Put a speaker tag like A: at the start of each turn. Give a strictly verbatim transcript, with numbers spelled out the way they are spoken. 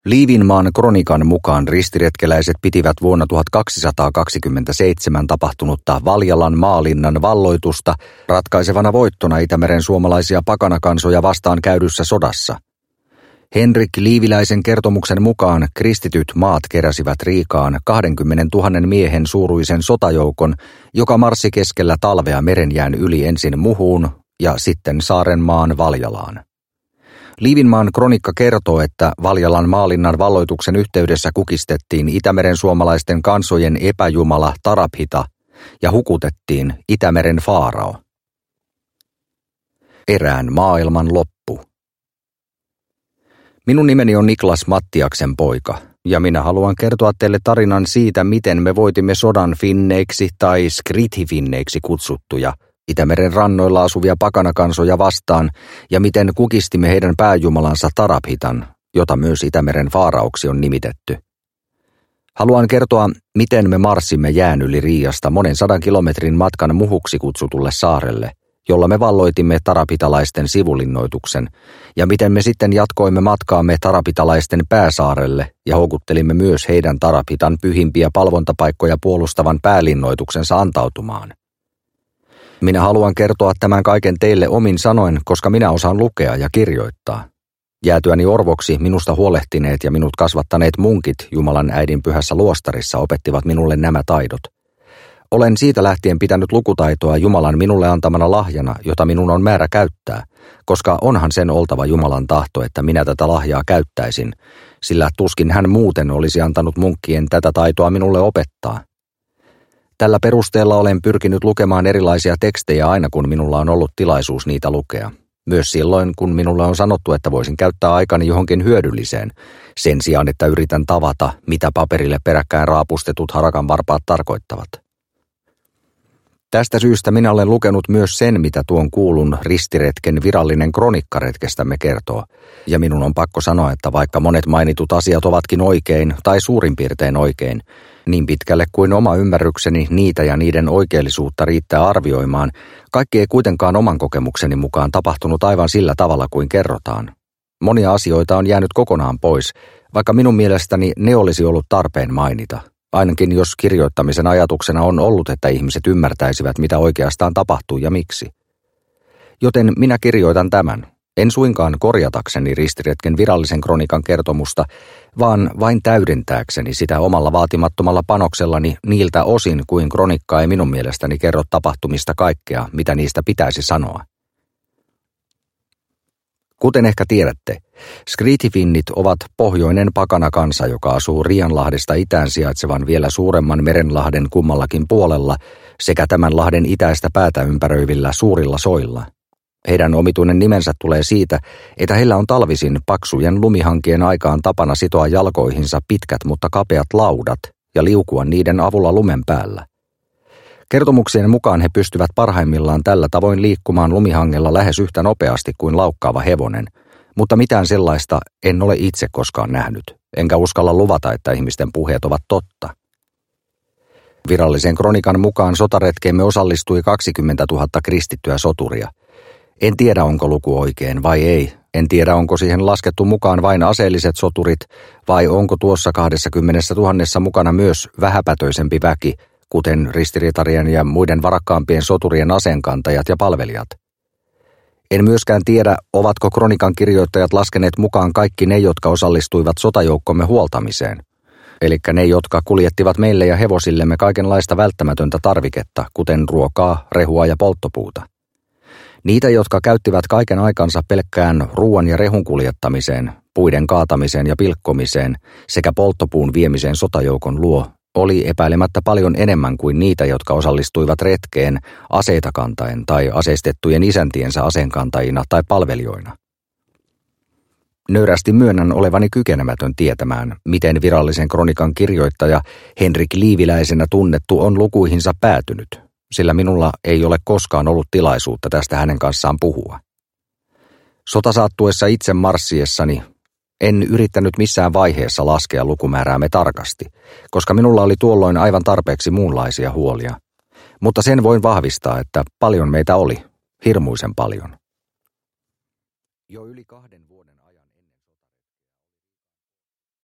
A: Liivinmaan kronikan mukaan ristiretkeläiset pitivät vuonna tuhatkaksisataakaksikymmentäseitsemän tapahtunutta Valjalan maalinnan valloitusta ratkaisevana voittona Itämeren suomalaisia pakanakansoja vastaan käydyssä sodassa. Henrik Liiviläisen kertomuksen mukaan kristityt maat keräsivät Riikaan kaksikymmentätuhatta miehen suuruisen sotajoukon, joka marssi keskellä talvea merenjään yli ensin Muhuun ja sitten Saarenmaan Valjalaan. Liivinmaan kronikka kertoo, että Valjalan maalinnan valloituksen yhteydessä kukistettiin Itämeren suomalaisten kansojen epäjumala Taraphita ja hukutettiin Itämeren faarao. Erään maailman loppu. Minun nimeni on Niklas Mattiaksen poika, ja minä haluan kertoa teille tarinan siitä, miten me voitimme sodan finneiksi tai skritifinneiksi kutsuttuja Itämeren rannoilla asuvia pakanakansoja vastaan, ja miten kukistimme heidän pääjumalansa Taraphitan, jota myös Itämeren faarauksi on nimitetty. Haluan kertoa, miten me marssimme jään yli Riiasta monen sadan kilometrin matkan Muhuksi kutsutulle saarelle, jolla me valloitimme tarapitalaisten sivulinnoituksen, ja miten me sitten jatkoimme matkaamme tarapitalaisten pääsaarelle ja houkuttelimme myös heidän Taraphitan pyhimpiä palvontapaikkoja puolustavan päälinnoituksensa antautumaan. Minä haluan kertoa tämän kaiken teille omin sanoin, koska minä osaan lukea ja kirjoittaa. Jäätyäni orvoksi minusta huolehtineet ja minut kasvattaneet munkit Jumalan äidin pyhässä luostarissa opettivat minulle nämä taidot. Olen siitä lähtien pitänyt lukutaitoa Jumalan minulle antamana lahjana, jota minun on määrä käyttää, koska onhan sen oltava Jumalan tahto, että minä tätä lahjaa käyttäisin, sillä tuskin hän muuten olisi antanut munkkien tätä taitoa minulle opettaa. Tällä perusteella olen pyrkinyt lukemaan erilaisia tekstejä aina, kun minulla on ollut tilaisuus niitä lukea. Myös silloin, kun minulle on sanottu, että voisin käyttää aikani johonkin hyödylliseen, sen sijaan, että yritän tavata, mitä paperille peräkkäin raapustetut harakan varpaat tarkoittavat. Tästä syystä minä olen lukenut myös sen, mitä tuon kuulun ristiretken virallinen kronikkaretkestämme kertoo, ja minun on pakko sanoa, että vaikka monet mainitut asiat ovatkin oikein tai suurin piirtein oikein, niin pitkälle kuin oma ymmärrykseni niitä ja niiden oikeellisuutta riittää arvioimaan, kaikki ei kuitenkaan oman kokemukseni mukaan tapahtunut aivan sillä tavalla kuin kerrotaan. Monia asioita on jäänyt kokonaan pois, vaikka minun mielestäni ne olisi ollut tarpeen mainita. Ainakin jos kirjoittamisen ajatuksena on ollut, että ihmiset ymmärtäisivät, mitä oikeastaan tapahtuu ja miksi. Joten minä kirjoitan tämän, en suinkaan korjatakseni ristiretken virallisen kronikan kertomusta, vaan vain täydentääkseni sitä omalla vaatimattomalla panoksellani niiltä osin, kuin kronikka ei minun mielestäni kerro tapahtumista kaikkea, mitä niistä pitäisi sanoa. Kuten ehkä tiedätte, skritifinnit ovat pohjoinen pakanakansa, joka asuu Rianlahdesta itään sijaitsevan vielä suuremman merenlahden kummallakin puolella sekä tämän lahden itäistä päätä ympäröivillä suurilla soilla. Heidän omituinen nimensä tulee siitä, että heillä on talvisin paksujen lumihankien aikaan tapana sitoa jalkoihinsa pitkät mutta kapeat laudat ja liukua niiden avulla lumen päällä. Kertomuksien mukaan he pystyvät parhaimmillaan tällä tavoin liikkumaan lumihangella lähes yhtä nopeasti kuin laukkaava hevonen, mutta mitään sellaista en ole itse koskaan nähnyt, enkä uskalla luvata, että ihmisten puheet ovat totta. Virallisen kronikan mukaan sotaretkeemme osallistui kaksikymmentätuhatta kristittyä soturia. En tiedä, onko luku oikein vai ei. En tiedä, onko siihen laskettu mukaan vain aseelliset soturit vai onko tuossa kaksikymmentätuhatta mukana myös vähäpätöisempi väki, kuten ristiritarien ja muiden varakkaampien soturien aseenkantajat ja palvelijat. En myöskään tiedä, ovatko kronikan kirjoittajat laskeneet mukaan kaikki ne, jotka osallistuivat sotajoukkomme huoltamiseen, eli ne, jotka kuljettivat meille ja hevosillemme kaikenlaista välttämätöntä tarviketta, kuten ruokaa, rehua ja polttopuuta. Niitä, jotka käyttivät kaiken aikansa pelkkään ruoan ja rehun kuljettamiseen, puiden kaatamiseen ja pilkkomiseen sekä polttopuun viemiseen sotajoukon luo, oli epäilemättä paljon enemmän kuin niitä, jotka osallistuivat retkeen aseita kantaen tai aseistettujen isäntiensä aseenkantajina tai palvelijoina. Nöyrästi myönnän olevani kykenemätön tietämään, miten virallisen kronikan kirjoittaja Henrik Liiviläisenä tunnettu on lukuihinsa päätynyt, sillä minulla ei ole koskaan ollut tilaisuutta tästä hänen kanssaan puhua. Sota saattuessa itse marssiessani en yrittänyt missään vaiheessa laskea lukumääräämme tarkasti, koska minulla oli tuolloin aivan tarpeeksi muunlaisia huolia. Mutta sen voin vahvistaa, että paljon meitä oli, hirmuisen paljon. Jo yli kahden